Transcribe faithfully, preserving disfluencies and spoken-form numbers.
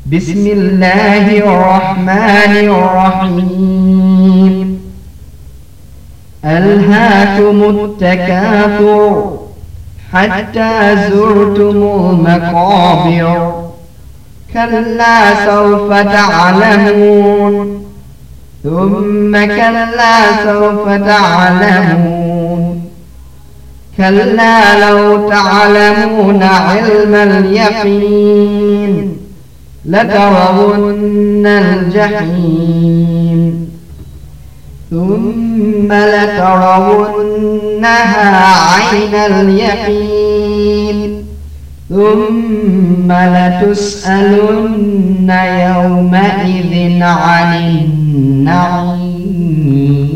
بسم الله الرحمن الرحيم ألهاكم التكاثر حتى زرتم المقابر كلا سوف تعلمون ثم كلا سوف تعلمون كلا لو تعلمون علم اليقين لترون الجحيم ثم لترونها عين اليقين ثم لتسألن يومئذ عن النعيم.